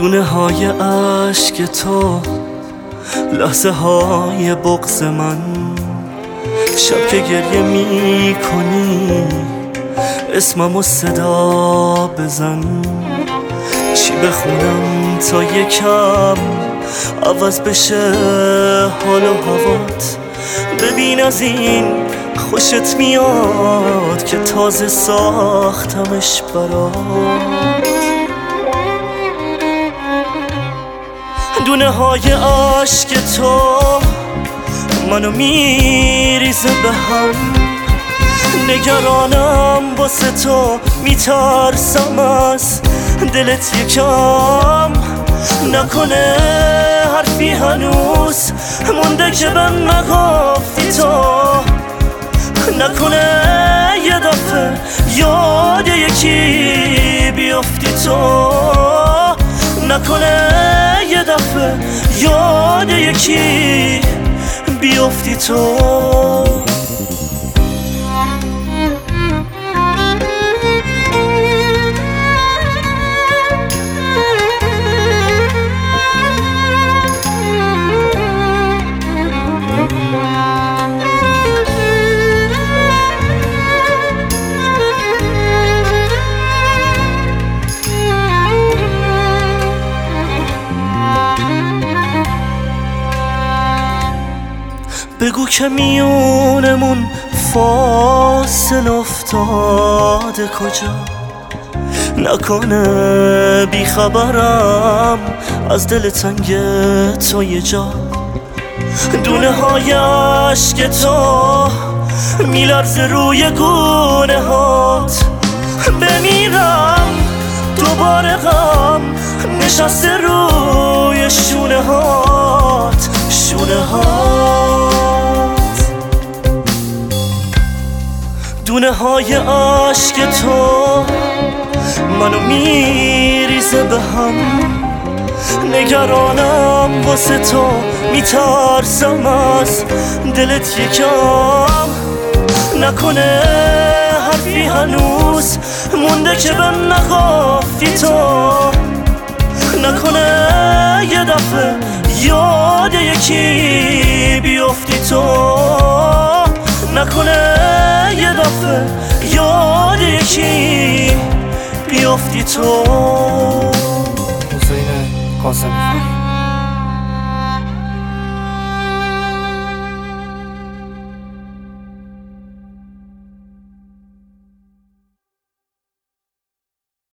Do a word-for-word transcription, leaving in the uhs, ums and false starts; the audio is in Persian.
دونه های عشق تو، لحظه های بغض من، شب که گریه می کنی اسممو صدا بزن. چی بخونم تا یکم عوض بشه حال و هوات؟ ببین از این خوشت میاد که تازه ساختمش برات. دونه های عشق تو منو میریزه به هم، نگرانم واسه تو، میترسم از دلت یکم نکنه حرفی هنوز مونده که به نگفتی تو، نکنه یه دفعه یاد یکی بیافتی تو، نکنه یه دفعه یاد یکی بیافتی تو. بگو که میونمون فاصله افتاده کجا، نکنه بیخبرم از دل تنگ تو یه جا. دونه های عشق تو میلرزه روی گونه هات، بمیرم دوباره غم نشسته روی شونه هات، شونه هات. دونه های عشق تو منو میریزه به هم، نگرانم واسه تو، میترسم از دلت یکم نکنه حرفی هنوز مونده که به نگفتی تو، نکنه یه دفعه یاد یکی بیافتی تو، نکنه یه دفعه یاد یکی بیافتی تو. حسین قاسمی.